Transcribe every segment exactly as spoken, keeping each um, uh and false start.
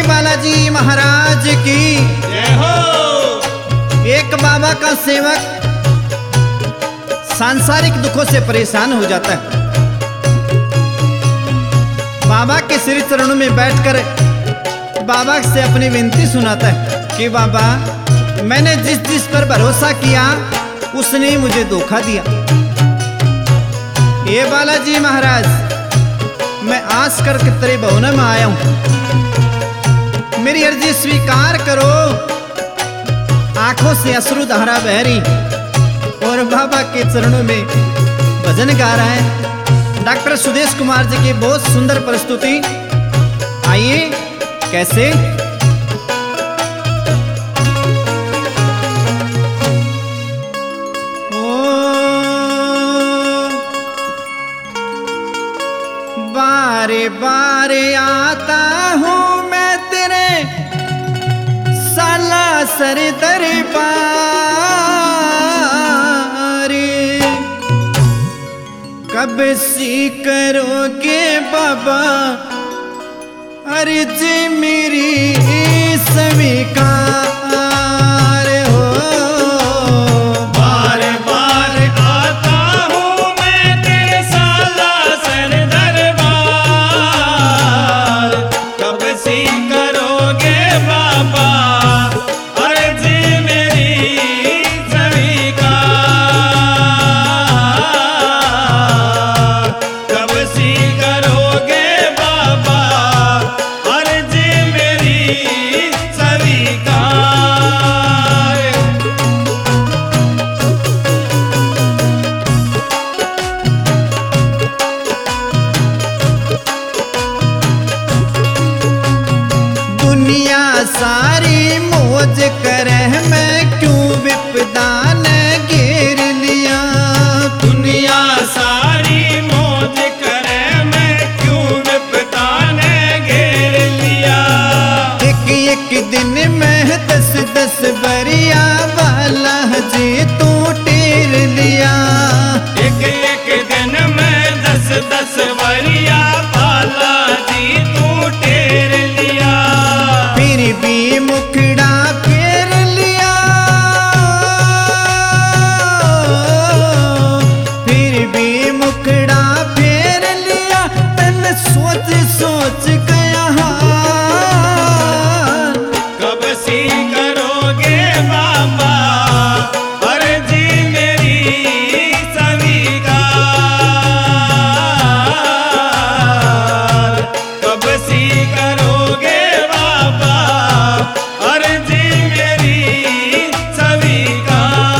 बालाजी महाराज की जय हो। एक बाबा का सेवक सांसारिक दुखों से परेशान हो जाता है। बाबा के श्री चरणों में बैठकर बाबा से अपनी विनती सुनाता है कि बाबा, मैंने जिस जिस पर भरोसा किया उसने मुझे धोखा दिया। ये बालाजी महाराज, मैं आस करके तेरे भवन में आया हूं, मेरी अर्जी स्वीकार करो। आंखों से अश्रुधारा बह रही और बाबा के चरणों में भजन गा रहा है डॉक्टर सुदेश कुमार जी की बहुत सुंदर प्रस्तुति। आइए कैसे। बारे बारे आता हूँ मैं तेरे साला सर दरबार, कब सी करोगे बाबा अर्ज मेरी स्वीकार हो। बार बार आता हूँ मैं तेरे साला सर दरबार, कब सी करोगे बाबा अर्ज मेरी स्वीकार, कब सी करोगे बाबा अर्ज मेरी स्वीकार। दुनिया सारी मौज करे मैं क्यों विपदा ने घेर लिया। दुनिया सारी मौज करे मैं क्यों विपदा ने घेर लिया। एक एक दिन में दस दस बरिया वाला जी तू टेर लिया। एक एक दिन में दस दस वरिया बाला जी तू टेर लिया। फिर भी मुखड़ा फेर लिया, फिर भी मुखड़ा फेर लिया। तन सोच सोच गया हार, कब सी करोगे बाबा अर्जी मेरी स्वीकार, कब सी करोगे बाबा अर्जी मेरी स्वीकार।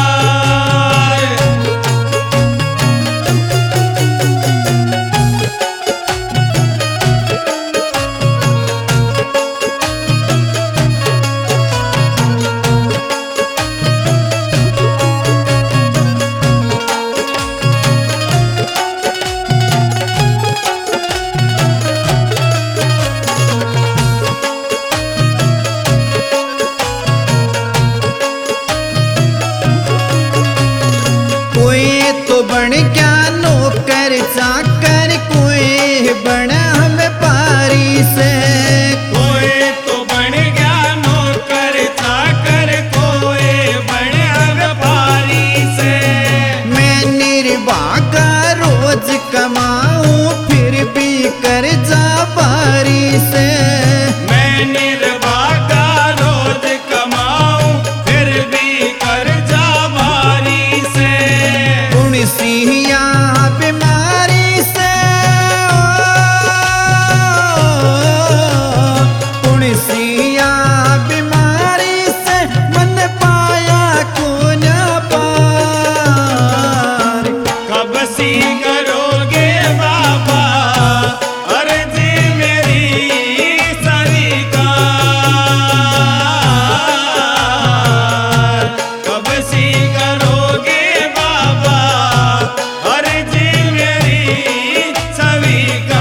कोई तो बन गया नौकर चाकर, कोई बना हम पारी से। कोई तो बन गया नौकर चाकर, कोई बना व्यापारी से। मैं निर्भागा रोज कमाऊं फिर भी कर जा बारी से। मैं निर्भागा रोज कमाऊं फिर भी कर्जा भारी से। सिया बीमारी से सिया बीमारी से मन पाया कौन पार। कब सी करोगे बाबा अर्जी मेरी स्वीकार, कब सी करोगे बाबा अर्जी मेरी स्वीकार।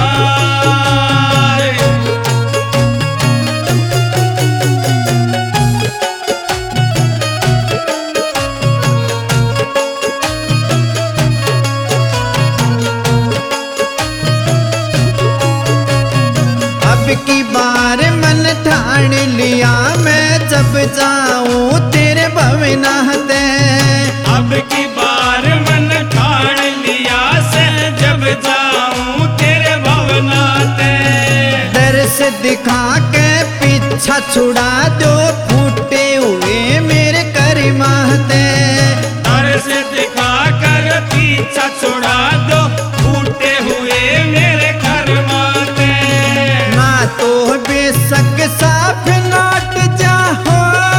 अब की बार मन था ठान लिया मैं जब जाऊं तेरे भवनाते। अब की बार मन ठान लिया से जब जाऊं तेरे भवनाते। दर्श दिखा के पीछा छुड़ा दो फूटे हुए मेरे करिमाते। दर्श दिखा कर पीछा छुड़ा दो फूटे हुए मेरे कर्माते। ना तो बेशक साफ नाट जाओ,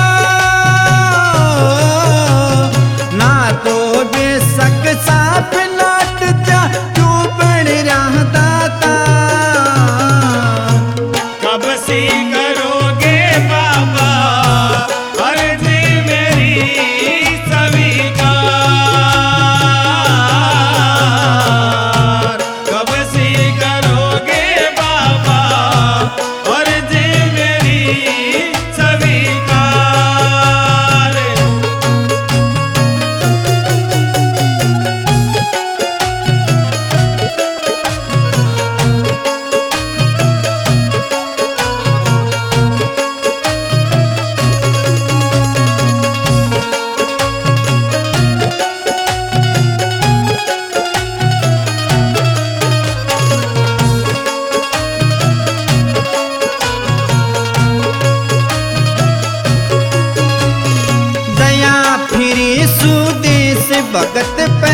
ना तो बेशक साफ नाट जा तू बन रहा दाता। कब से करोगे बाबा अर्जी मेरी स्वीकार। कब से करोगे बाबा अर्जी मेरी स्वीकार। दया फिरी सुदेश भगत